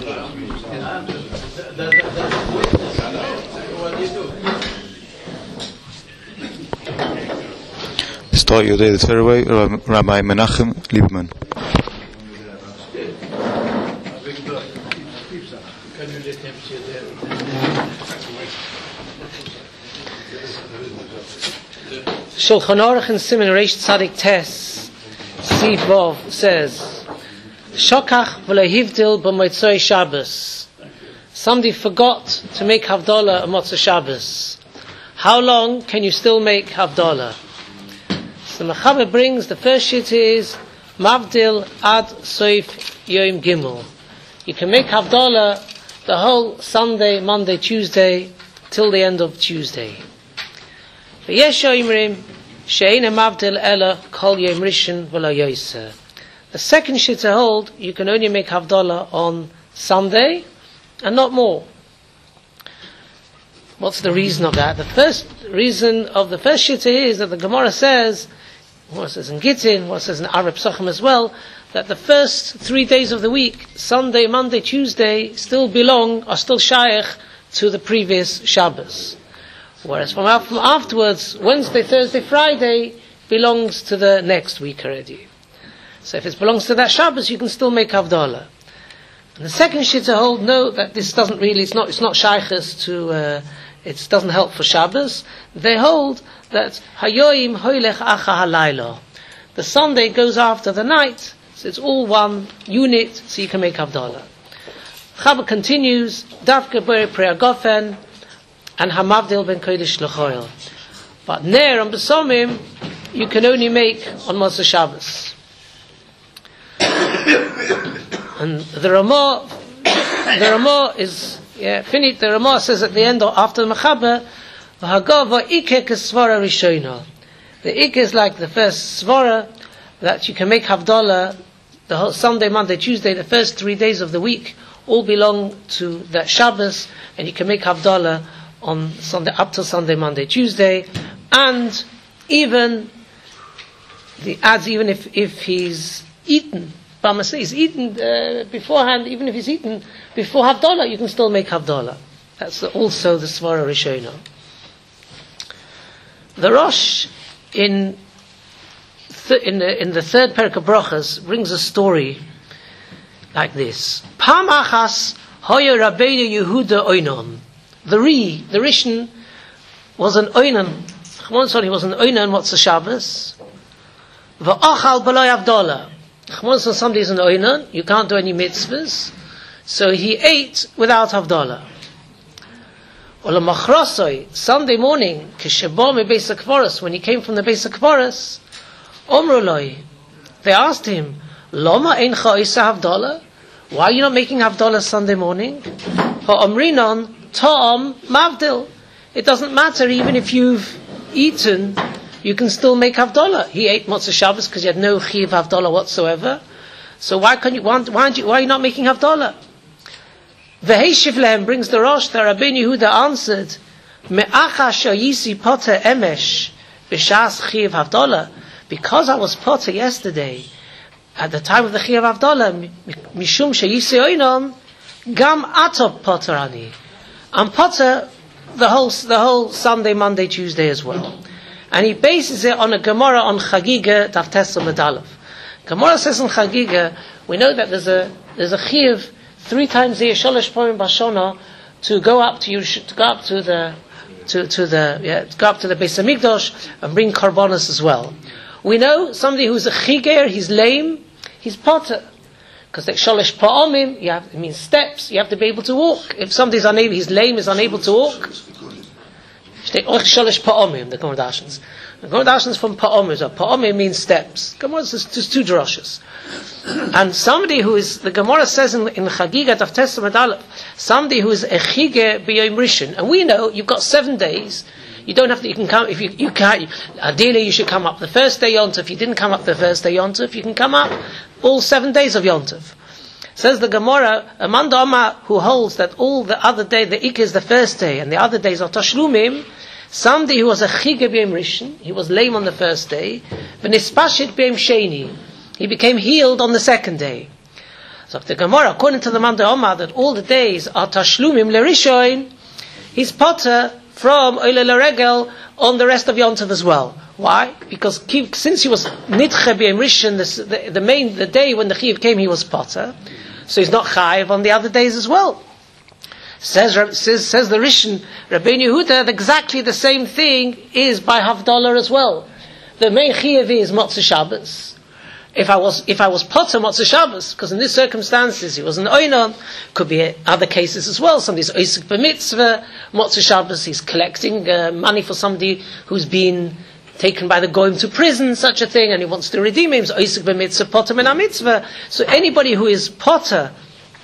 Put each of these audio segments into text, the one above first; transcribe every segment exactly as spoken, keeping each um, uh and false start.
Start your day the Torah way, Rabbi Menachem Lieberman. Shulchan Aruch in Siman Reish Tzadik Tes Siv Vov says, Shokach v'lo hivdil b'motzei Shabbos. Somebody forgot to make Havdalah on Motzei Shabbos. How long can you still make Havdalah? So Mechaber brings, the first shit is Mavdil ad Soif Yom Gimel. You can make Havdalah the whole Sunday, Monday, Tuesday, till the end of Tuesday. V'yesh Yoimrim she'ein Mavdil ela kol Yom Rishon v'lo Yoser. The second shit to hold, you can only make Havdalah on Sunday and not more. What's the reason of that? The first reason of the first shita is that the Gemara says, what it says in Gittin, what it says in Arab Psachim as well, that the first three days of the week, Sunday, Monday, Tuesday, still belong, are still shaykh to the previous Shabbos. Whereas from afterwards, Wednesday, Thursday, Friday, belongs to the next week already. So if it belongs to that Shabbos, you can still make Havdalah. And the second shita hold, no, that this doesn't really, it's not, it's not shaykhs to, uh, it doesn't help for Shabbos. They hold that Hayoim hoylech acha halayla. The Sunday goes after the night, so it's all one unit, so you can make Havdalah. Chaber continues, Davke bore preagofen, and Hamavdil ben kodesh lechoil. But Ner and Besomim, you can only make on Motzei Shabbos. And the Ramah, the Ramah is yeah, finished. The Ramah says at the end, or after the Mechaber, "V'hagava ikeh kesvara rishona." The ikeh is like the first svara that you can make Havdalah the whole Sunday, Monday, Tuesday, the first three days of the week, all belong to that Shabbos, and you can make Havdalah on Sunday up till Sunday, Monday, Tuesday, and even the adds even if if he's eaten. Bama he's eaten uh, beforehand, even if he's eaten before Havdalah, you can still make Havdalah. That's the, also the Svara Rishona. The Rosh in th- in, the, in the third Perek of Brachas brings a story like this. Pam achas hoya Rabbeinu Yehuda oinon. The Ri, the Rishon, was an oinon. Once he was an oinon. What's the Shabbos? Va'achal b'lo Havdalah. Once somebody is an oinon, you can't do any mitzvahs, so he ate without Havdalah. Sunday morning, when he came from the Beis HaKvaros, Omruloi, they asked him, Loma eincha isa Havdalah? Why are you not making Havdalah Sunday morning? Ha'omrinon ta'am mavdil. It doesn't matter even if you've eaten, you can still make Havdalah. He ate Motzei Shabbos because he had no Chiyuv Havdalah whatsoever. So why can you? Why, why, you, why are you not making Havdalah? V'heishiv lehem brings the Rosh that Rabbeinu Yehuda answered, Me'acha shayisi poter emesh b'shas Chiyuv Havdalah. Because I was poter yesterday, at the time of the Chiyuv Havdalah, mishum shayisi oinon, gam atop poter ani. I'm poter the whole the whole Sunday, Monday, Tuesday as well. And he bases it on a Gemara on Chagiga Daf Tes Amud Aleph. Gemara says in Chagiga, we know that there's a there's a chiyuv three times a year, shalosh pamim b'shana, to go up to you to go up to the to to the yeah to go up to the Beis Hamikdash and bring karbonos as well. We know somebody who's a chiger, he's lame, he's potter, because like shalosh pamim, you have it means steps. You have to be able to walk. If somebody's unable, he's lame, is unable to walk. Shalish pa'omim, the Gemara Dashans. The Gemara Dashans from pa'omim. So pa'omim means steps. Gemara says just two drushes. And somebody who is, the Gemara says in, in Chagiga Daf Tes Amud Aleph, somebody who is a chige b'yom rishon. And we know you've got seven days. You don't have to. You can come if you you can't. Ideally, you should come up the first day Yontif. If you didn't come up the first day Yontif, you can come up all seven days of Yontif. Says the Gemara, a man da'ama who holds that all the other day, the ik is the first day, and the other days are tashlumim. Somebody who was a chige b'yom rishon, he was lame on the first day, v'nispashit b'yom sheni, he became healed on the second day. So if the Gemara, according to the Man de Omar, that all the days are tashlumim lerishoin, he's potter from Oile Laregel on the rest of Yom Tov as well. Why? Because since he was nidche b'yom rishon, the, the main the day when the chiyuv came, he was potter, so he's not chayiv on the other days as well. Says says says the Rishon Rabbeinu Yehuda, exactly the same thing is by Havdalah as well. The main chiyuv is Motzei Shabbos. If I was if I was potter Motzei Shabbos, because in these circumstances he was an oinon, could be other cases as well. Somebody's oisik b'mitzvah Motzei Shabbos, he's collecting uh, money for somebody who's been taken by the goyim to prison, such a thing, and he wants to redeem him. So oisik b'mitzvah potter min mitzvah. So anybody who is potter,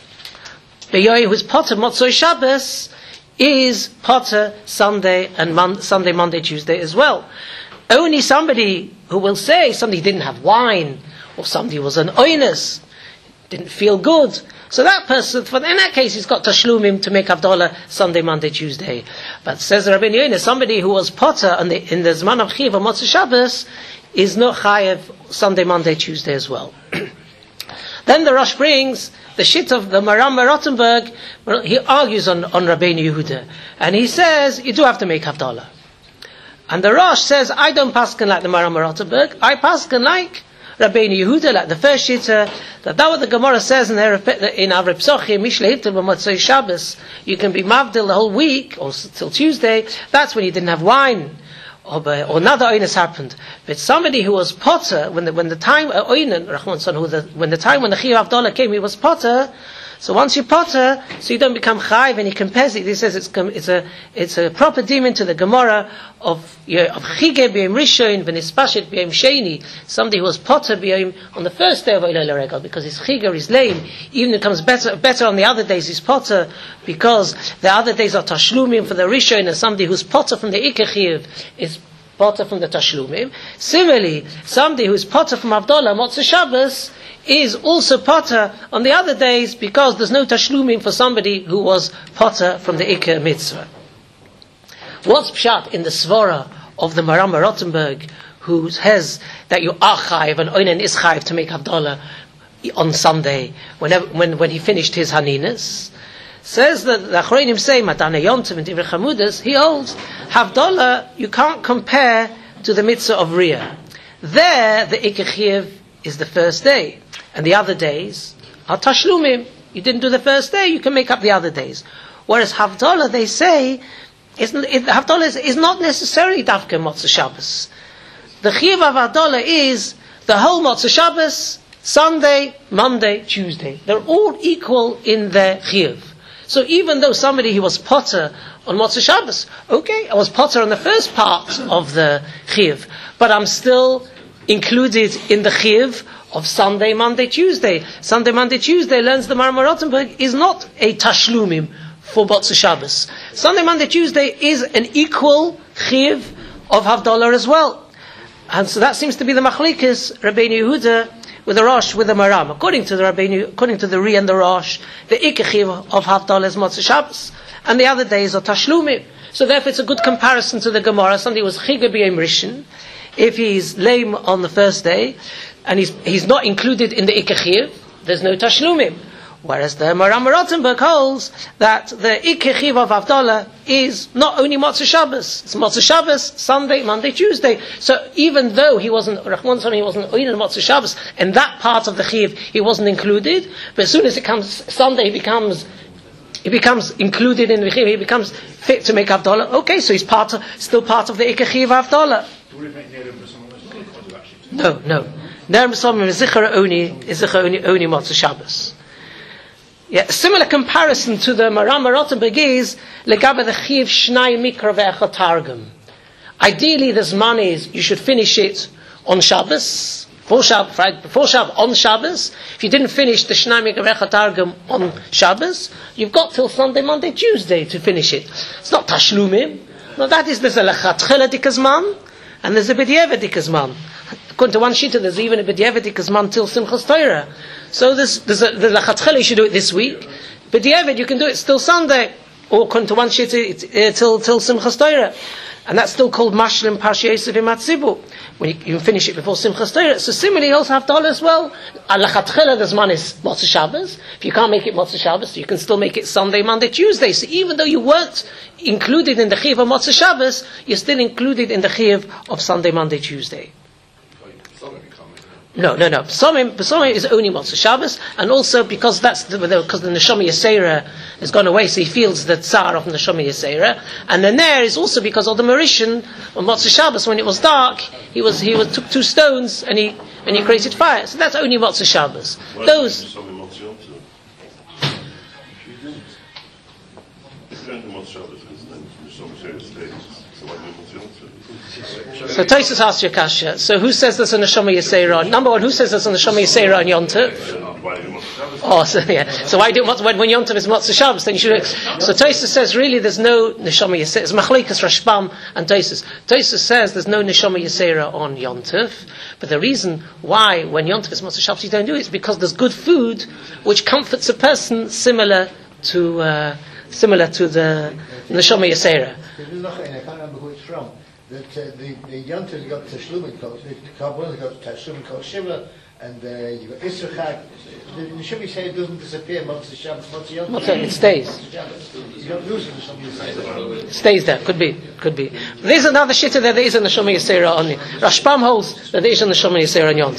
beyoy who is potter Motzei Shabbos, is potter Sunday and Mon- Sunday, Monday, Tuesday as well. Only somebody who will say somebody didn't have wine, or somebody was an oinus, didn't feel good. So that person, in that case, he's got tashlumim to make Havdalah Sunday, Monday, Tuesday. But says Rabbeinu Yehuda, somebody who was potter in the, in the Zman of Chiv or Motzei Shabbos is not chayev Sunday, Monday, Tuesday as well. Then the Rosh brings the shit of the Maram Rottenberg. He argues on, on Rabbeinu Yehuda, and he says you do have to make Havdalah. And the Rosh says, I don't paskin like the Maram Rottenberg, I paskin like Rabbeinu Yehuda, like the first shitta, that that what the Gemara says in there in our Psochim, Mishlehivta b'Motzei Shabbos, you can be mavdil the whole week, or till Tuesday, that's when you didn't have wine, or, or another oinus happened. But somebody who was potter, when the, when the time, uh, oinen, who the, when the time when the Chiyuv Havdalah came, he was potter. So once you potter, so you don't become chayiv, and he compares it. He says it's it's a it's a proper demon to the Gemara of of chige b'yom rishon v'nispashet b'yom sheni. Somebody who was potter b'yom on the first day of Oile Laregel, because his chige is lame. Even it comes better better on the other days. He's potter because the other days are tashlumim for the rishon, and somebody who's potter from the ikar chiyuv is potter from the tashlumim. Similarly, somebody who is potter from Havdalah Motzei Shabbos is also potter on the other days because there's no tashlumim for somebody who was potter from the ikar mitzvah. What's pshat in the svara of the Maram Rottenberg, who says that you are chayiv and oinen is chayiv to make Havdalah on Sunday whenever when when he finished his haninas? Says that the Achronim say Matane Yom Tov and Divrei Chamudas, he holds Havdalah you can't compare to the mitzvah of Riyah. There the ikar chiyuv is the first day, and the other days are tashlumim. You didn't do the first day, you can make up the other days. Whereas Havdalah, they say, is, it, Havdalah is, is not necessarily Dafka Motzei Shabbos. The chiyuv of Havdalah is the whole Motzei Shabbos, Sunday, Monday, Tuesday. They're all equal in their chiyuv. So even though somebody who was potter on Motzei Shabbos, okay, I was potter on the first part of the chiyuv, but I'm still included in the chiyuv of Sunday, Monday, Tuesday. Sunday, Monday, Tuesday, learns the Maram Rottenberg, is not a tashlumim for Motzei Shabbos. Sunday, Monday, Tuesday is an equal chiyuv of Havdalah as well. And so that seems to be the machlekes Rabbeinu Yehuda with the Rosh, with the Maram. According to the Rabbeinu, according to the Ri and the Rosh, the ikar chiyuv of Havdalah is Motzei Shabbos, and the other days are tashlumim. So therefore it's a good comparison to the Gemara. Somebody was chige b'yom rishon. If he's lame on the first day, and he's he's not included in the ikar chiyuv, there's no tashlumim. Whereas the Maram Rottenberg holds that the ikar chiyuv of Havdalah is not only Motzei Shabbos, it's Motzei Shabbos, Sunday, Monday, Tuesday. So even though he wasn't, Rahman he wasn't in Motzei Shabbos, and that part of the chiyuv he wasn't included, but as soon as it comes Sunday, he becomes he becomes included in the chiyuv, he becomes fit to make Havdalah. Okay, so he's part of, still part of the ikar chiyuv of Havdalah. No, no. Ner B'Samim is Zichar only, is Zichar only, only Motzei Shabbos. Yeah, a similar comparison to the Maram Rottenberg is Legabe the Chiv Shnai Mikra Ve'echad Targum. Ideally, this man is you should finish it on Shabbos, before Shabbos, right? Before Shabbos, on Shabbos. If you didn't finish the Shnai Mikra Ve'echad Targum on Shabbos, you've got till Sunday, Monday, Tuesday to finish it. It's not Tashlumim. No, that is there's a Lechatchela Dikas Man, and there's a B'diavad Dikas Man. According to one shita, there's even a B'diavad Dikas Man till Simchas Torah. So there's there's a the Lechatchela you should do it this week. B'diavad you can do it still Sunday, or according to one shita it's, uh, till till Simchas Torah. And that's still called Mashlim Parsha Yosef Imatzibu. When you, you finish it before Simchas Torah. So similarly, you also have Havdalah as well. Al-Lachatchila, the Zman is Motzei Shabbos. If you can't make it Motzei Shabbos, you can still make it Sunday, Monday, Tuesday. So even though you weren't included in the Chiyuv of Motzei Shabbos, you're still included in the Chiyuv of Sunday, Monday, Tuesday. No, no, no. P'somim, P'somim is only Motzei Shabbos, and also because that's the, because the Neshama Yisera has gone away, so he feels the tsar of the Neshama Yisera. And then there is also because of the Mauritian on Motzei Shabbos, when it was dark, he was he was took two stones and he and he created fire. So that's only Motzei Shabbos. Those. So Tosfos asks you kasha. So who says there's a Neshama Yisera on? Number one, who says there's a Neshama Yisera on Yom Tov? Oh, so yeah. So why do when, when Yom Tov is Motzei Shabbos? Then you should. So Tosfos says really there's no Neshama Yisera. It's Machlekes Rashbam and Tosfos. Tosfos says there's no Neshama Yisera on Yom Tov. But the reason why when Yom Tov is Motzei Shabbos you don't do it is because there's good food which comforts a person similar to uh, similar to the Neshama Yisera. I can't remember who it's from. That uh, the the Yontif got Tashlum called the Kabbalah got Tashlum called Shiva, and uh, you got Issachar. The Neshama Yisera doesn't disappear. Motzei Shabbos, Motzei Yom Tov. Okay, it stays. You don't lose the Neshama Yisera. It stays there. Could be, could be. But there's another shitta that there is a Neshama Yisera on it. Rashbam holds that there is a Neshama Yisera on Yom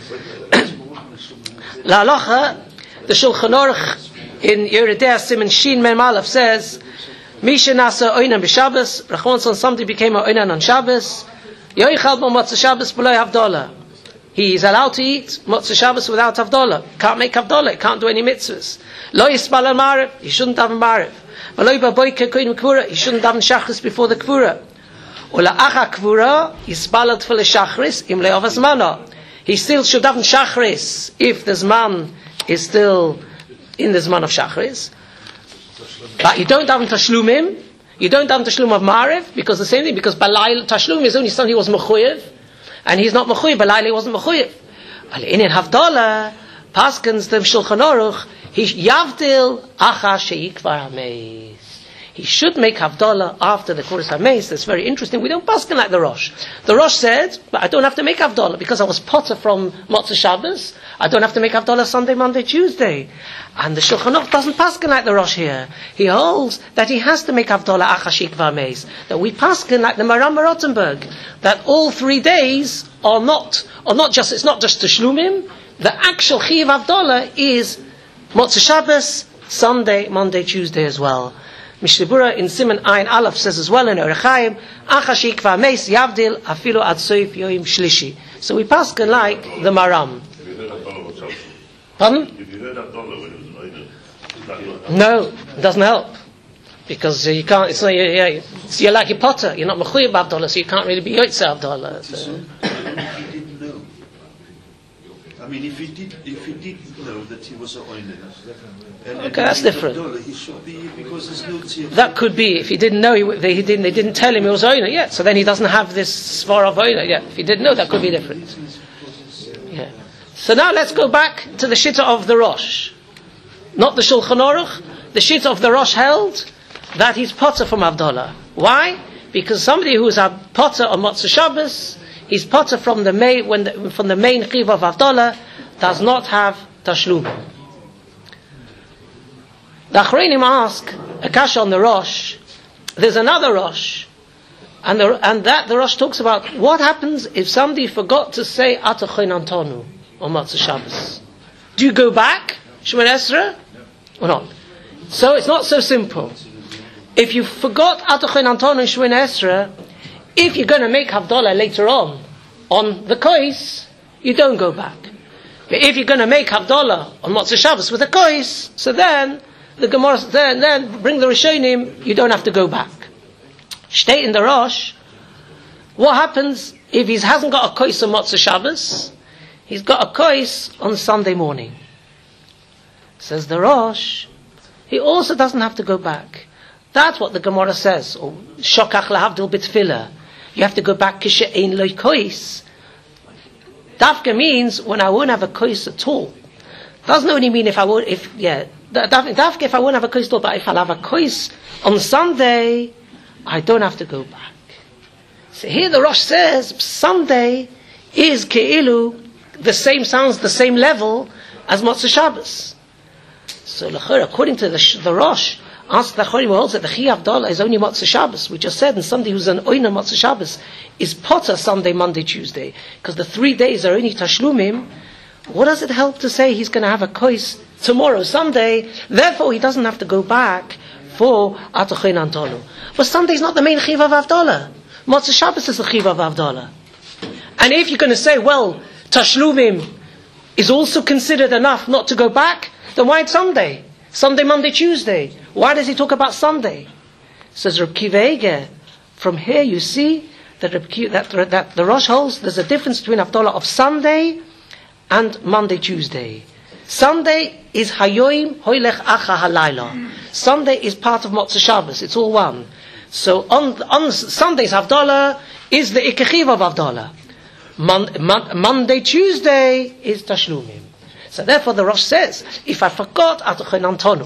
Tov. La halacha, the Shulchan Aruch in Yeridei Siman Shin Mem Aleph says. Misha Nasa Oinan b'Shabbos. Rachmanson, somebody became an Oinan on Shabbos. Yoichal bo Motzei Shabbos b'lo Havdalah. He is allowed to eat Motzei Shabbos without Havdalah. Can't make Havdalah. Can't do any mitzvahs. Lo Yispal al Mariv. He shouldn't have a Mariv. V'lo Baboike Koyin Kvura. He shouldn't have Shachris before the Kvura. Ola Acha Kvura Yispal al Tfil Shachris im le'ovas mana. He still should have Shachris if the Zman is still in the Zman of Shachris. But you don't have tashlumim, you don't have tashlum of Mariv, because the same thing, because Balayl, tashlum is only something he was mechuyev, and he's not mechuyev, Balayl he wasn't mechuyev. But in Havdalah, Paskins, the Shulchan Aruch, he yavdil acha sheikvar hameis. He should make Havdalah after the Kvuras Hameis. That's very interesting. We don't paskin like the Rosh. The Rosh said, but I don't have to make Havdalah because I was potter from Motzei Shabbos. I don't have to make Havdalah Sunday, Monday, Tuesday. And the Shulchan Aruch doesn't paskin like the Rosh here. He holds that he has to make Havdalah Achashik V'Hameis. That we paskin like the Maram Rottenberg. That all three days are not, are not just, it's not just Tashlumim. The actual Chiv Havdalah is Motzei Shabbos, Sunday, Monday, Tuesday as well. Mishnah Berurah in Siman Ayin Aleph says as well in Orach Chaim, Achashik V'Hameis Yavdil Afilo Ad Soif Yoim Shlishi. So we paskin like the Maram. Pardon? If you heard Havdalah when it was an Eidah, no, it doesn't help. Because uh, you can't, it's not, yeah, yeah, you're like a potter, you're not Mechuyah Havdalah, so you can't really be Yotzei Havdalah. So. If he didn't know. I mean, if he did, if he did know that he was a Oinen, and okay, that's different. Havdalah, he should be, because there's no tzir. That could be, if he didn't know, he, they, he didn't, they didn't tell him he was Oiner yet, so then he doesn't have this Svar of Oiner yet. If he didn't know, that could be different. Yeah. So now let's go back to the Shitta of the Rosh. Not the Shulchan Aruch. The Shitta of the Rosh held that he's potter from Havdalah. Why? Because somebody who's a potter on Motzei Shabbos, he's potter from the main, when the, from the main Chiv of Havdalah, does not have Tashlum. The Achreinim ask, a kasha on the Rosh, there's another Rosh, and, the, and that the Rosh talks about what happens if somebody forgot to say Atachin Antonu on Motzei Shabbos. Do you go back, Shemoneh Esrei, or not? So it's not so simple. If you forgot Atachin Antonu and Shemoneh Esrei, if you're going to make Havdalah later on, on the Kois, you don't go back. But if you're going to make Havdalah on Motzei Shabbos with a Kois, so then, the Gemara, then, then bring the Rishonim, you don't have to go back. State in the Rosh, what happens if he hasn't got a Kois on Motzei Shabbos? He's got a Kois on Sunday morning. Says the Rosh, he also doesn't have to go back. That's what the Gemara says. Or Shokach lahavdil b'tfilah. You have to go back kishe ein lo kois. Dafka means when I won't have a kois at all. Doesn't only mean if I won't, if, yeah, dafka if I won't have a kois at all, but if I'll have a kois on Sunday, I don't have to go back. So here the Rosh says Sunday is Ke'ilu, the same sounds, the same level as Motzei Shabbos. So according to the, the Rosh, ask the Chorim holds that the Chi Havdalah is only Motzei Shabbos. We just said, and somebody who's an Oina Motzei Shabbos is Potter Sunday, Monday, Tuesday, because the three days are only Tashlumim. What does it help to say he's going to have a kois tomorrow, Sunday? Therefore, he doesn't have to go back for Atochin Antolu. But Sunday is not the main Chiv of Havdalah. Motzei Shabbos is the Chiv of Havdalah. And if you're going to say, well, Tashlumim is also considered enough not to go back, then why Sunday? Sunday, Monday, Tuesday. Why does he talk about Sunday? Says Reb Kiva Eger, from here you see that, Reb Kiva, that, that the Rosh holds there's a difference between Havdalah of Sunday and Monday, Tuesday. Sunday is Hayoim Hoylech Acha Halayla. Sunday is part of Motzei Shabbos. It's all one. So on on Sunday's Havdalah is the Ikechiv of Havdalah. Mon, Mon, Monday, Tuesday is Tashlumim. So therefore the Rosh says, if I forgot Atochin Antonu,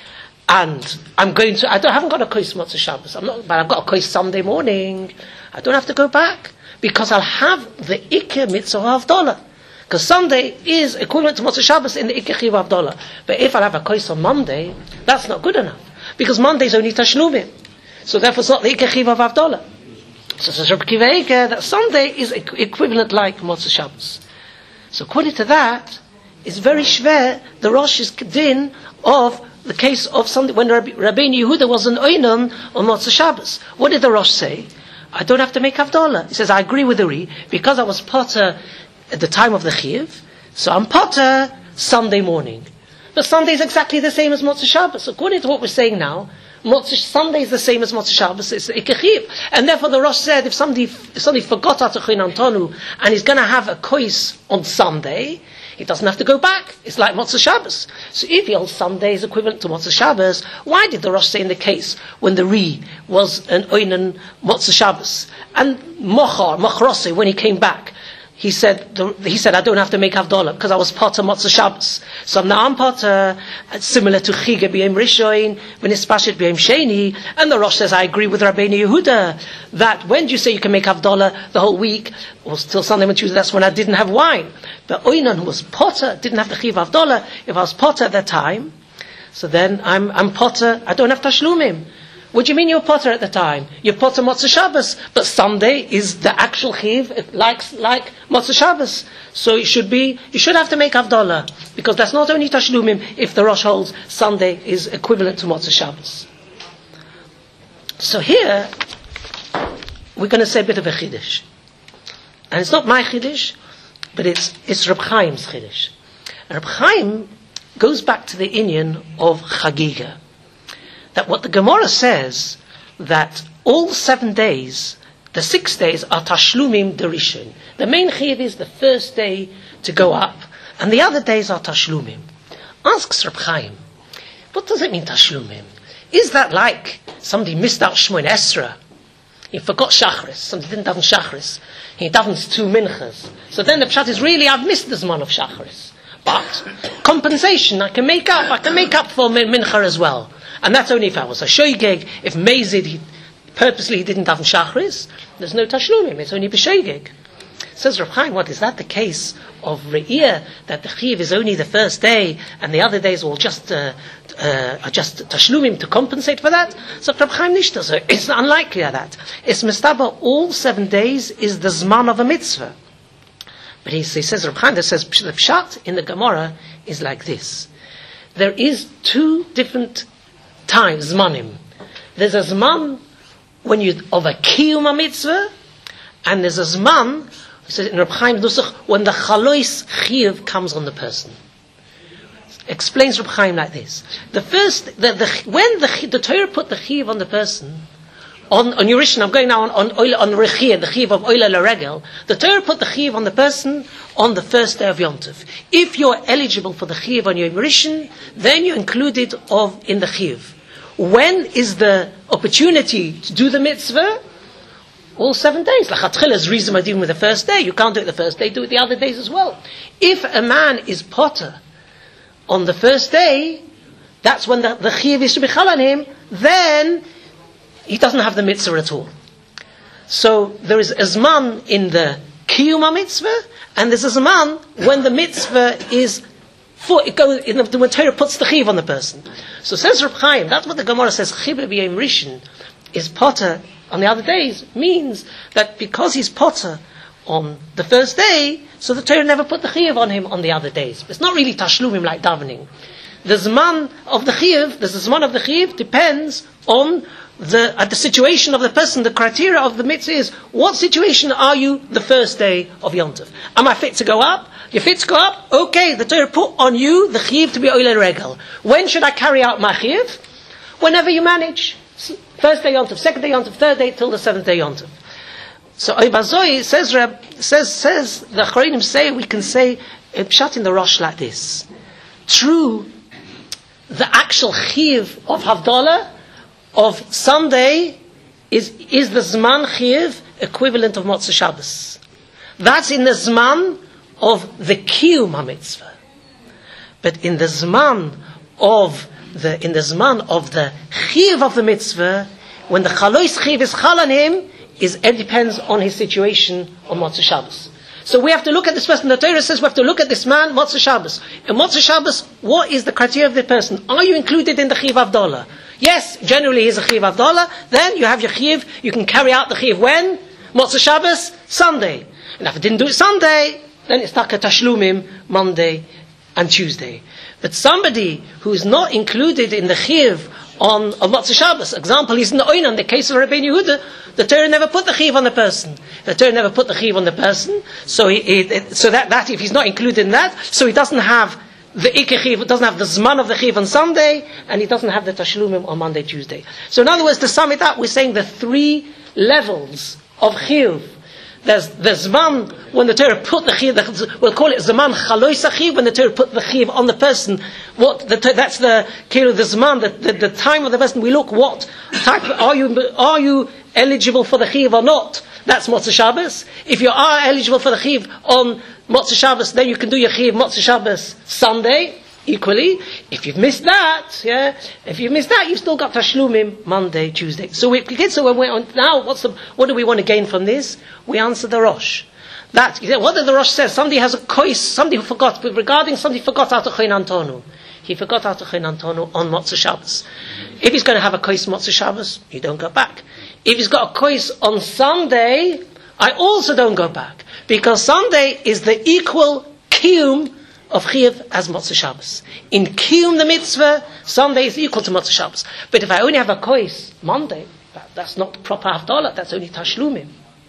and I'm going to, I, don't, I haven't got a kois Motzei Shabbos, I'm not, but I've got a kois Sunday morning, I don't have to go back, because I'll have the Iker Mitzvah of Havdalah. Because Sunday is equivalent to Motzei Shabbos in the Iker Chiv of Havdalah. But if I have a kois on Monday, that's not good enough. Because Monday is only Tashlumim. So therefore it's not the Iker Chiv of Havdalah. So says Reb Kiva Eger that Sunday is equivalent like Motzei Shabbos. So according to that, it's very shver the Rosh's din of the case of Sunday when Rabbi, Rabbeinu Yehuda was an oinon on Motzei Shabbos. What did the Rosh say? I don't have to make Havdalah. He says, I agree with the Ri, because I was potter at the time of the Chiv, so I'm potter Sunday morning. But Sunday is exactly the same as Motzei Shabbos. According to what we're saying now, Motzei, Sunday is the same as Motzei Shabbos, it's Iker Chiv. And therefore the Rosh said, if somebody, if somebody forgot Atochin Antonu, and he's going to have a kois on Sunday, he doesn't have to go back. It's like Motzei Shabbos. So if he holds Sunday is equivalent to Motzei Shabbos, why did the Rosh say in the case when the Ri was an Oinan Motzei Shabbos, and Mochar, Mochrose, when he came back, He said, he said, I don't have to make Havdalah because I was potter Motzei Shabbos. So now I'm potter, similar to Chige b'yom Rishon, when it's Pashit b'yom Sheni. And the Rosh says, I agree with Rabbeinu Yehuda that when do you say you can make Havdalah the whole week, or till Sunday and Tuesday, that's when I didn't have wine. But Oinan, who was potter, didn't have to chiv Havdalah. If I was potter at that time, so then I'm, I'm potter, I don't have Tashlumim. What do you mean you're potter at the time? You're potter Motzei Shabbos, but Sunday is the actual chiv, like like Motzei Shabbos. So it should be, you should have to make Havdalah, because that's not only Tashlumim. If the Rosh holds Sunday is equivalent to Motzei Shabbos. So here we're going to say a bit of a chiddush, and it's not my chiddush, but it's it's Reb Chaim's chiddush. Reb Chaim goes back to the inyan of Chagiga. That what the Gemara says, that all seven days, the six days are Tashlumim Derishon. The main chiv is the first day to go up, and the other days are Tashlumim. Asks Reb Chaim, what does it mean Tashlumim? Is that like somebody missed out Shmoin Esra? He forgot Shachris, somebody didn't daven Shachris. He davens two minchas. So then the pshat is really, I've missed this man of Shachris. But compensation, I can make up, I can make up for mincha as well. And that's only if I was a shoygeg. If Mezid, he purposely he didn't daven Shachris, there's no Tashlumim, it's only b'shoygeg. Says Reb Chaim, what is that the case of Re'iyah, that the chiv is only the first day, and the other days will just uh, uh, are just Tashlumim to compensate for that? So Reb Chaim Nishta, so it's unlikely that. It's Mestaba, all seven days is the Zman of a mitzvah. But he, he says, Reb Chaim, that says, the pshat in the Gemara is like this. There is two different times, zmanim. There's a zman when you of a kiyum mitzvah, and there's a zman, says in Reb Chaim Nusach, when the chalois chiyuv comes on the person. Explains Reb Chaim like this: the first, the, the when the the Torah put the chiyuv on the person, on on Yerushin, I'm going now on on oil on rechiyah, the chiyuv of oila laregel. The Torah put the chiyuv on the person on the first day of Yom Tov. If you're eligible for the chiyuv on Yom Rishon, then you're included of in the chiyuv. When is the opportunity to do the mitzvah? All seven days. Lachatchila is reason by doing with the first day. You can't do it the first day, do it the other days as well. If a man is potter on the first day, that's when the, the chiyuv is to be chal on him, then he doesn't have the mitzvah at all. So there is a zman in the kiyum mitzvah, and there's a zman when the mitzvah is for it goes in the, the Torah puts the chiv on the person. So says Reb Chaim, that's what the Gemara says. Chibur b'yom rishon is potter on the other days means that because he's potter on the first day, so the Torah never put the chiv on him on the other days. It's not really tashlumim like davening. The zman of the chiv, the zman of the chiv depends on the at the situation of the person. The criteria of the mitzvah is what situation are you the first day of Yom Tov? Am I fit to go up? You're fit to go up? Okay, the Torah put on you the chiv to be oile regel. When should I carry out my chiv? Whenever you manage. First day Yom Tov, second day Yom Tov, third day till the seventh day Yom Tov. So Ibazoi says, Reb, says, says, the Chorinim say, we can say, pshat in the Rosh like this. True, the actual chiv of Havdalah, of Sunday, is, is the Zman chiv equivalent of Motzei Shabbos. That's in the Zman of the Kiyum HaMitzvah. But in the Zman of the, in the Zman of the chiv of the mitzvah, when the Chalois chiv is chal on him, is, it depends on his situation on Motzei Shabbos. So we have to look at this person. The Torah says we have to look at this man, Motzei Shabbos. In Motzei Shabbos, what is the criteria of the person? Are you included in the Chiv Avdolah? Yes, generally he's a Chiv Avdolah. Then you have your Chiv. You can carry out the Chiv when? Motzei Shabbos, Sunday. And if I didn't do it Sunday, then it's Taka Tashlumim, Monday and Tuesday. But somebody who is not included in the Chiv on, on Motzei Shabbos, example, he's in the Oina, in the case of Rabbeinu Yehuda, the Torah never put the chiv on the person. The Torah never put the chiv on the person, so he, he, so that, that if he's not included in that, so he doesn't have the ikeh chiv, doesn't have the zman of the chiv on Sunday, and he doesn't have the tashlumim on Monday, Tuesday. So in other words, to sum it up, we're saying the three levels of chiv. There's the zman when the Torah put the chiv, the, we'll call it zman chalois chiv, when the Torah put the chiv on the person. What the, that's the the zman, the, the, the time of the person. We look what type are you are you eligible for the chiv or not? That's Motzei Shabbos. If you are eligible for the chiv on Motzei Shabbos, then you can do your chiv Motzei Shabbos Sunday. Equally, if you've missed that, yeah, if you've missed that, you've still got Tashlumim Monday, Tuesday. So we so when we're on now, what's the what do we want to gain from this? We answer the Rosh. That what did the Rosh say? Somebody has a kois, somebody who forgot regarding somebody forgot how to Choin Antonu. He forgot how to Choin Antonu on Motzei Shabbos. If he's going to have a kois Motzei Shabbos, you don't go back. If he's got a kois on Sunday, I also don't go back because Sunday is the equal kiyum of Chiyuv as Motzei Shabbos. In Kiyum the mitzvah, Sunday is equal to Motzei Shabbos. But if I only have a kois Monday, that, that's not proper Havdalah, that's only Tashlumim.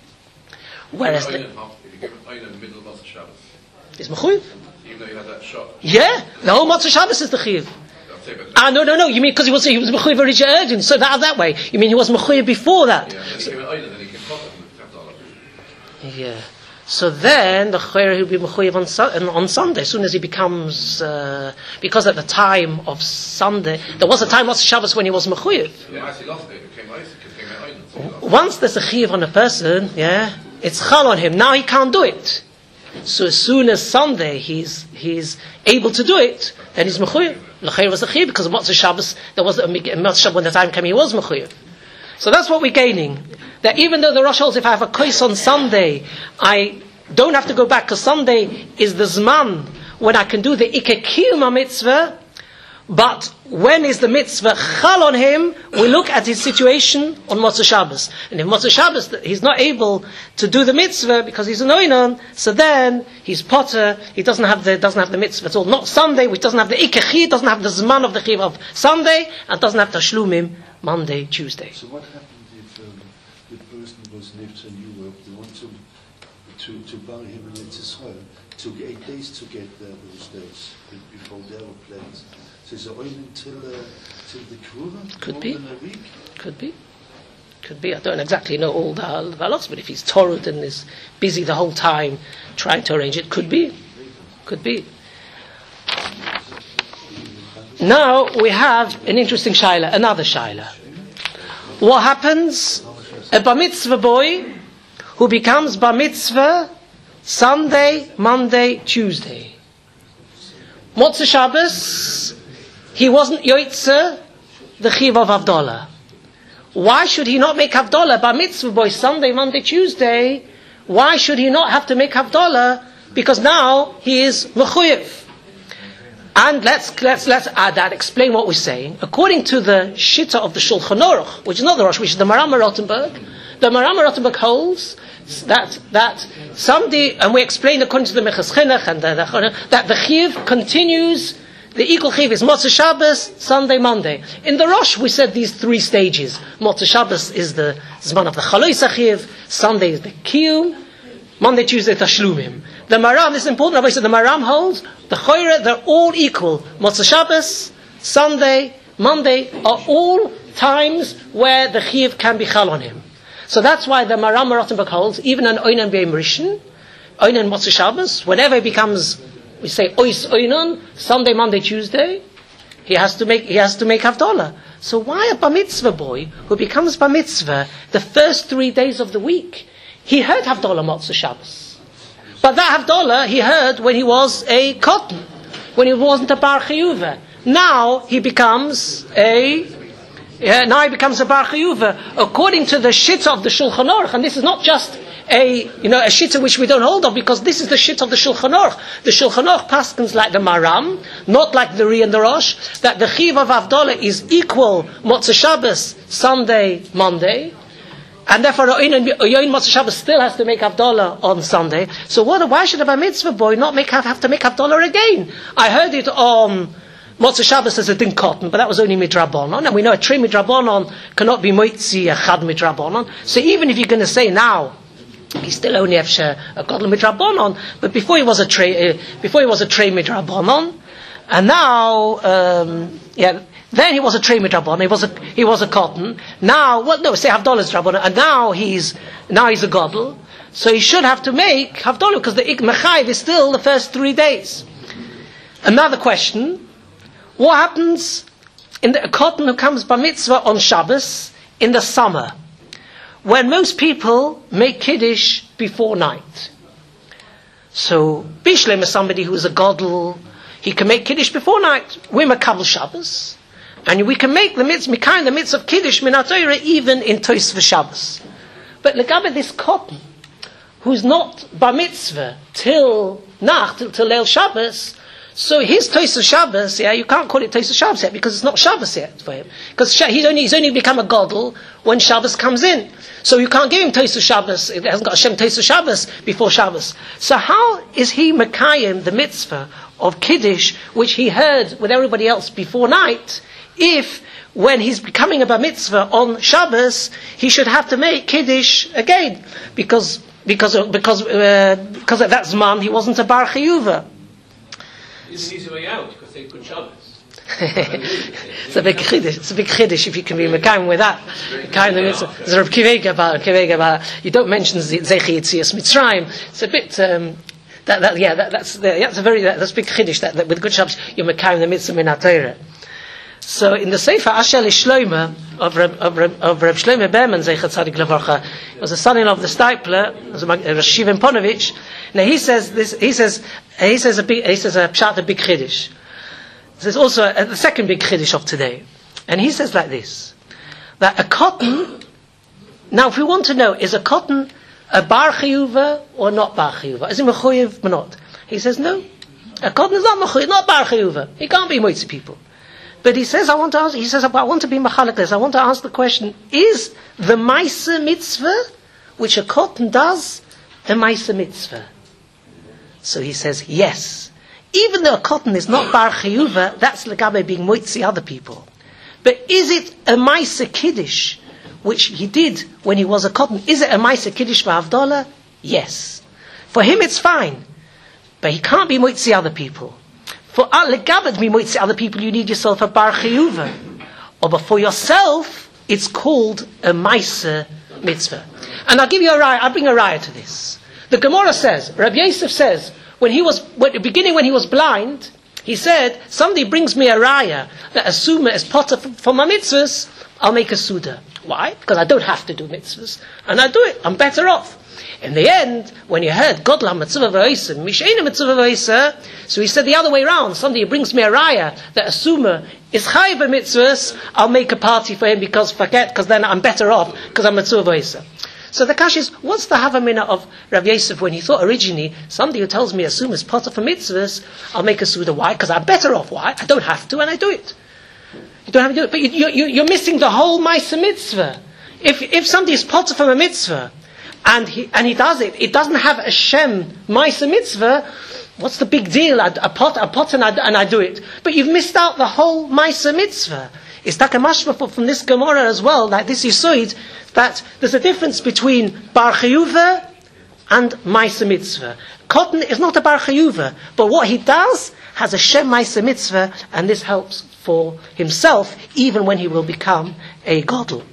Whereas the... If you give an oil in the middle of Motzei Shabbos, is Mechuyev? even though you had that shot. Yeah, the whole Motzei Shabbos is the Chiyuv. Ah, no, no, no, you mean because he was, he was Mechuyev originally, so that, that way. You mean he was Mechuyev before that? Yeah, and then he gave an oil and then he came caught with Havdalah. Yeah. So then the Chayr will be Mechuyev on, su- on Sunday, as soon as he becomes, uh, because at the time of Sunday, there was a time of Shabbos when he was Mechuyev. Yeah, as he lost it, it became Isaac, it became an island. So he lost it. Once there's a Chiyuv on a person, yeah, it's Chal on him. Now he can't do it. So as soon as Sunday he's he's able to do it, then he's Mechuyev. The Chayr was a Chiyuv because of Motzei Shabbos, there was a Motzei Shabbos when the time came, he was Mechuyev. So that's what we're gaining. That even though the Rosh holds, if I have a kois on Sunday, I don't have to go back, because Sunday is the Zman when I can do the Ikeh Kiyum mitzvah, but when is the mitzvah chal on him, we look at his situation on Motzei Shabbos. And if Motzei Shabbos, he's not able to do the mitzvah because he's an oinon, so then he's potter, he doesn't have the doesn't have the mitzvah at all. Not Sunday, which doesn't have the Ikeh Kiyum, doesn't have the Zman of the Chiv of Sunday, and doesn't have the Shlumim Monday, Tuesday. So what happened if um, the person was lived in Europe, they want to to, to bury him in Israel, took eight days to get there, those days, before they were planned. So is it only until, uh, till the Kurva? Could more be. than a week? Could be. Could be. I don't exactly know all the halachos, but if he's torud and is busy the whole time trying to arrange it, could be. Could be. Now we have an interesting shaila, another shaila. What happens? A bar mitzvah boy who becomes bar mitzvah Sunday, Monday, Tuesday. Motzei Shabbos, he wasn't yoitzer the chiv of Havdalah. why should he not make Havdalah bar mitzvah boy Sunday, Monday, Tuesday? Why should he not have to make Havdalah? Because now he is mechuyev. And let's let's let's add that, explain what we're saying. According to the Shitta of the Shulchan Aruch, which is not the Rosh, which is the Maram Rottenberg, the Maram Rottenberg holds that that somebody, and we explain according to the Mechas Chinuch and the, the that the Chiv continues. The equal Chiv is Motzei Shabbos, Sunday, Monday. In the Rosh, we said these three stages. Motzei Shabbos is the Zman of the Chalois Chiv, Sunday is the Kiyum, Monday, Tuesday, Tashlumim. The Maram, this is important, Rabbi said the Maram holds, the Choyre, they're all equal. Motzei Shabbos, Sunday, Monday are all times where the Chiv can be Chal on him. So that's why the Maram Rottenberg holds, even an Oinan B'Yom Rishon, Oinan Motzei Shabbos, whenever it becomes, we say Ois Oinan, Sunday, Monday, Tuesday, he has to make he has to make Havdalah. So why a bar mitzvah boy who becomes bar mitzvah the first three days of the week? He heard Havdalah Motzei Shabbos, but that Havdalah he heard when he was a cotton, when he wasn't a bar chiyuva. Now he becomes a uh, now he becomes a bar chiyuva according to the Shitta of the Shulchan Aruch, and this is not just a you know a Shitta which we don't hold of, because this is the Shitta of the Shulchan Aruch. The Shulchan Aruch paskins like the Maram, not like the Ri and the Rosh, that the Chiv of Havdalah is equal Motzei Shabbos, Sunday, Monday. And therefore, Yoyin Motzei Shabbos still has to make Havdalah on Sunday. So what, why should a bar mitzvah boy not make have, have to make Havdalah again? I heard it on Motzei Shabbos as a din cotton, but that was only midrabanon. And we know a trei midrabanon cannot be moitzi a chad midrabanon. So even if you're going to say now, he still only has a godly midrabanon, but before he was a trei, uh, before he was a trei midrabanon, and now, um, yeah. Then he was a trei midrabanon. He was a he was a cotton. Now, well, no, say Havdalah is drabanon, and now he's now he's a godel. So he should have to make Havdalah because the mechayiv is still the first three days. Another question: what happens in the a cotton who comes bar mitzvah on Shabbos in the summer, when most people make kiddush before night? So Bishlem is somebody who is a godel. He can make kiddush before night. We're makabel Shabbos. And we can make the mitzvah, kind the mitzvah of Kiddush min HaTorah even in Tosfos Shabbos. But legabe this cotton, who's not bar mitzvah till Nacht, till, till Leil Shabbos, so his Tosfos Shabbos, yeah, you can't call it Tosfos Shabbos yet because it's not Shabbos yet for him. Because he's only he's only become a godel when Shabbos comes in. So you can't give him Tosfos Shabbos. It hasn't got Hashem Tosfos Shabbos before Shabbos. So how is he mekayim the mitzvah of Kiddush, which he heard with everybody else before night, if when he's becoming a bar mitzvah on Shabbos, he should have to make Kiddush again, because because because uh, because at that zman he wasn't a bar chiyuva. It's an easy way out because they put Shabbos. It's a big chiddush. It's a big chiddush if you can be mekayim with that. Kind of mitzvah. There's a Reb Kivega about Kivega about. You don't mention Zechi Yitzias Mitzrayim. It's a bit. Um, that, that yeah that, that's that's a very that, that's a big chiddush that, that with good Shabbos you're mekayim the mitzvah min HaTorah. So in the Sefer Asher Shloima of Reb, of Reb, of Reb Shlomo Berman Zeichat Tzadik Levarcha, he was the son-in-law of the Stipler, Rosh Shivim Ponovich. Now he says this. He says he says a big he says a pshat a big chiddush. There's also a, the second big chiddush of today, and he says like this: that a cotton. Now, if we want to know, is a cotton a bar chiyuva or not bar chiyuva? Is it mechuyev or not? He says no. A cotton is not mechuyev, not bar chiyuva. He can't be moitzi people. But he says, I want to ask, he says, I want to be machalik this. I want to ask the question, is the Maisa mitzvah, which a cotton does, a Maisa mitzvah? So he says, yes. Even though a cotton is not bar chiyuva, that's legabe being moitzi other people. But is it a Maisa kiddush, which he did when he was a cotton? Is it a Maisa kiddush ba'avdolah? Yes. For him it's fine. But he can't be moitzi other people. For legabed mi moitzi other people, you need yourself a bar chiyuva. Or but for yourself, it's called a Maisa mitzvah. And I'll give you a raya, I'll bring a raya to this. The Gemara says, Rabbi Yosef says, when he was, at the beginning when he was blind, he said, somebody brings me a raya, that a suma is potter for my mitzvahs, I'll make a suda. Why? Because I don't have to do mitzvahs. And I do it, I'm better off. In the end, when he heard Godla Mitzvah V'Oisa, Misheina Mitzvah V'Oisa, so he said the other way around. Somebody brings me a raya that a summa is chayiv b'mitzvahs, I'll make a party for him because forget, because then I'm better off because I'm Mitzvah V'Oisa. So the kash is, what's the havamina of Rav Yosef when he thought originally, somebody who tells me a summa is potter for mitzvahs, I'll make a suda. Why? Because I'm better off. Why? I don't have to, and I do it. You don't have to do it, but you, you, you're missing the whole ma'aseh mitzvah. If if somebody is potter from a mitzvah, and he and he does it, it doesn't have a shem ma'aseh mitzvah. What's the big deal? I, I pot, I pot and I, and I do it. But you've missed out the whole ma'aseh mitzvah. It's like a mashma from this Gemara as well, like this Yisoid, that there's a difference between bar chiyuva and ma'aseh mitzvah. Cotton is not a bar chiyuva, but what he does has a shem ma'aseh mitzvah, and this helps for himself, even when he will become a gadol.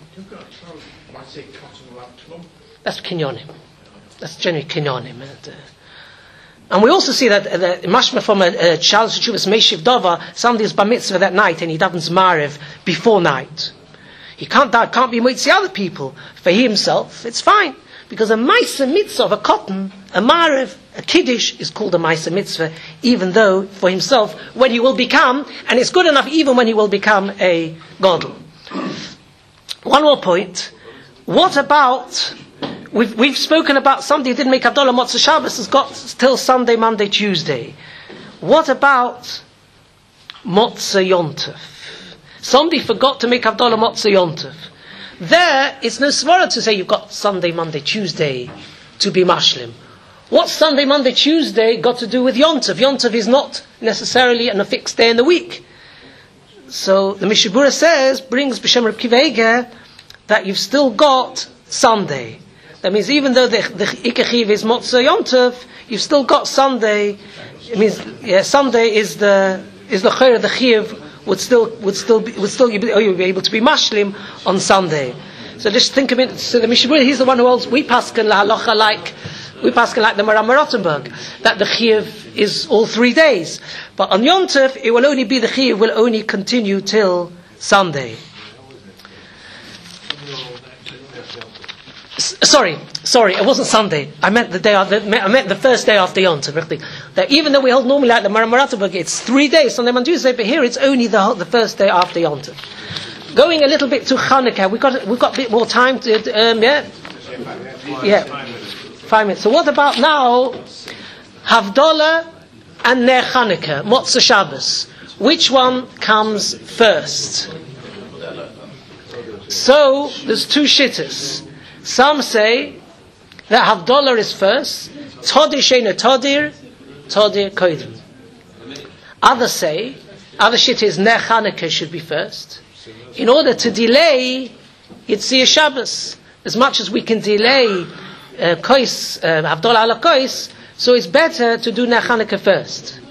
That's kinyonim. That's generally kinyonim. And, uh, and we also see that uh, the mashma from a Charles Chuvas Meishiv Dova, somebody is bar mitzvah that night and he davens Maariv before night. He can't can't be mitzi other people. For he himself, it's fine. Because a ma'aseh mitzvah of a cotton, a Maariv, a kiddush is called a ma'aseh mitzvah, even though for himself, when he will become, and it's good enough even when he will become a gadol. One more point. What about, we've, we've spoken about somebody who didn't make Havdalah Motzei Shabbos has got till Sunday, Monday, Tuesday. What about Motzei Yontef? Somebody forgot to make Havdalah Motzei Yontef. There, it's no svara to say you've got Sunday, Monday, Tuesday to be mashlim. What's Sunday, Monday, Tuesday got to do with Yontef? Yontef is not necessarily on a fixed day in the week. So the Mishabura says, brings B'Shem Reb Kiva Eger, that you've still got Sunday. That means even though the the Ikachiv is Motzei Yontef, you've still got Sunday. It means yeah, Sunday is the is the Chayr, the Chiv would still would still be, would still be, oh, you'll be able to be mashlim on Sunday. So just think of it. So the Mishabura, he's the one who holds we paskin la halacha like we paskin like the Maram Rottenberg, that the Chiv is all three days. But on Yontef, it will only be the Chiv will only continue till Sunday. Sorry, sorry, it wasn't Sunday. I meant the day. After, I meant the first day after Yom Tov. That even though we hold normally like the Maram Rottenberg, it's three days, Sunday, Monday, Tuesday, but here it's only the the first day after Yom Tov. Going a little bit to Chanukah, we've got we've got a bit more time to um, yeah, yeah, five minutes. So what about now? Havdalah and Ner Chanukah, Motzei Shabbos. Which one comes first? So there's two shittas. Some say that Havdalah is first, Todir Sheina Todir, Todir Kodim. Others say, other shit is Ner Chanukah should be first, in order to delay Yitzhak Shabbos. As much as we can delay uh, Kois, uh, Havdalah ala Kois, so it's better to do Ner Chanukah first.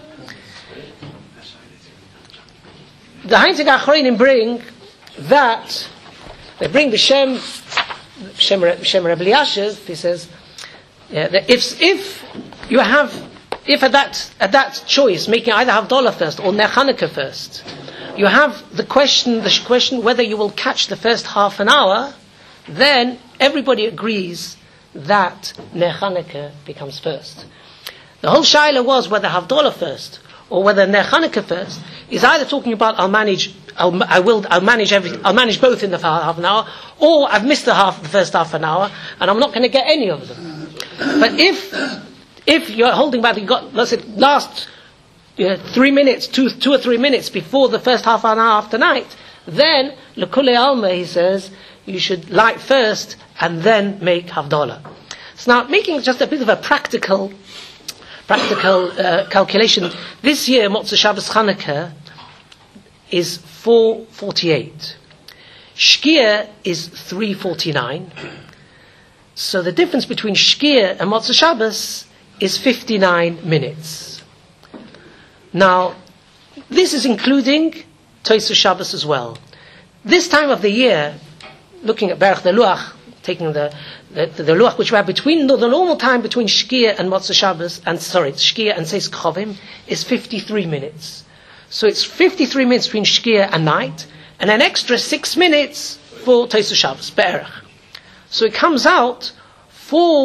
The Heinzig Achronim bring that, they bring the Shem, Shem Reb Eliashiv, he says, yeah, that if if you have, if at that at that choice, making either Havdalah first or Ner Chanukah first, you have the question, the question whether you will catch the first half an hour, then everybody agrees that Ner Chanukah becomes first. The whole shaila was whether Havdalah first or whether Ner Chanukah first is either talking about I'll manage, I'll, I will, I'll manage every, I'll manage both in the half an hour, or I've missed the half, the first half an hour, and I'm not going to get any of them. But if, if you're holding back, you got, let's say, last you know, three minutes, two, two or three minutes before the first half an hour after night, then L'Kulei Alma, he says, you should light first and then make Havdalah. So now, making just a bit of a practical, practical uh, calculation. This year, Motzei Shabbos Chanukah is four forty-eight. Shkia is three forty-nine. So the difference between Shkia and Motzei Shabbos is fifty-nine minutes. Now, this is including Tosei Shabbos as well. This time of the year, looking at Berach the Luach, taking the the, the, the Luach which we have between the, the normal time between Shkia and Motzei Shabbos, and sorry, Shkia and Seis Kchovim is fifty-three minutes. So it's fifty-three minutes between Shkia and night, and an extra six minutes for Tosei Shabbos, Be'erach. So it comes out four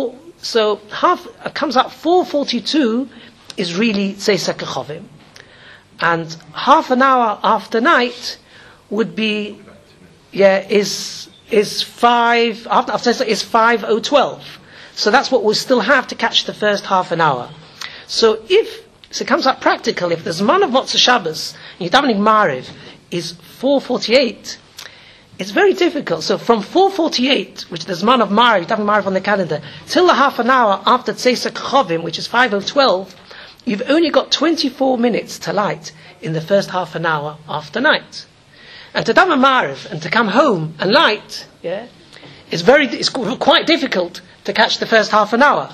so half uh, comes out four forty-two is really Tzeisa Kechovim, and half an hour after night would be yeah is is five after after is five oh twelve. So that's what we'll still have to catch the first half an hour. So if so, it comes out practical. If the Zman of Motzei Shabbos and you're davening Mariv is four forty-eight, it's very difficult. So from four forty-eight, which the Zman of Mariv, you're davening Mariv on the calendar, till the half an hour after Tzeisa Kechovim, which is five oh twelve, you've only got twenty-four minutes to light in the first half an hour after night. And to daven Mariv and to come home and light, yeah, it's very it's quite difficult to catch the first half an hour.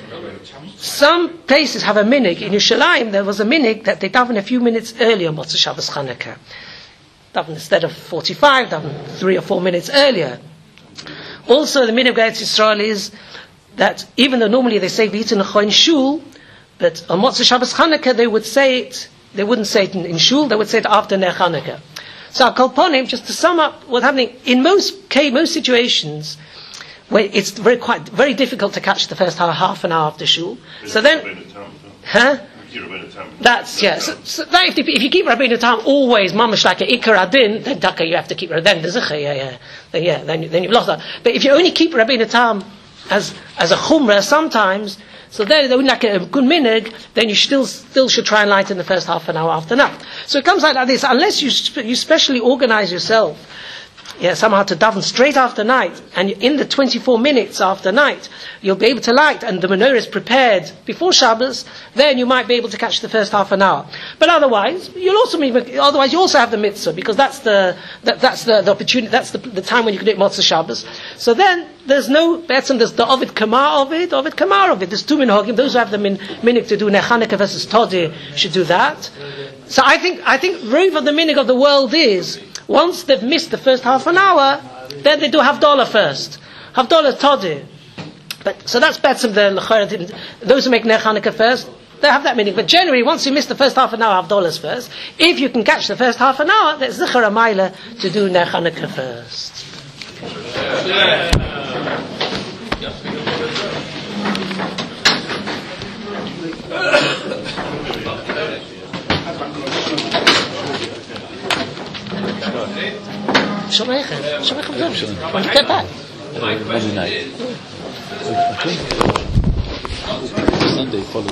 Some places have a minig. In Yerushalayim, there was a minig that they daven a few minutes earlier on Motzei Shabbos Chanukah. Daven instead of forty-five, daven three or four minutes earlier. Also, the minig of Eretz Yisrael is that even though normally they say V'yitzin Necho in Shul, but on Motzei Shabbos Chanukah they would say it. They wouldn't say it in, in Shul. They would say it after Ner Chanukah. So, Kol Ponim, just to sum up what's happening in most case, most situations, where it's very quite very difficult to catch the first half, half an hour after shul. So then, huh? That's yeah. So, so that if, if you keep Rabbeinu Tam always mamash like a ikar adin, then taka you have to keep then the zicha, yeah, yeah, then yeah, then then you've lost that. But if you only keep Rabbeinu Tam as as a chumrah sometimes, so then they're like a good minig, then you still still should try and light in the first half an hour after that. So it comes like this, unless you sp- you specially organize yourself. Yeah, somehow to daven straight after night, and in the twenty-four minutes after night, you'll be able to light, and the menorah is prepared before Shabbos. Then you might be able to catch the first half an hour. But otherwise, you'll also be, otherwise you also have the mitzvah because that's the that, that's the, the opportunity. That's the, the time when you can do it Motzei Shabbos. So then there's no betzim. There's the Ovid Kamar of it, Ovid Kamar of it. There's two minhagim. Those who have the min, minig to do Ner Chanukah versus Todeh should do that. So I think I think rove of the minig of the world is. Once they've missed the first half an hour, then they do Havdalah first. Havdalah Todeh. But so that's better than the those who make Ner Chanukah first. They have that meaning. But generally, once you miss the first half an hour, Havdalah's first. If you can catch the first half an hour, there's Zichar Amayla to do Ner Chanukah first. Shomechem, Shomechem, when you get back. Monday night. Sunday, follow.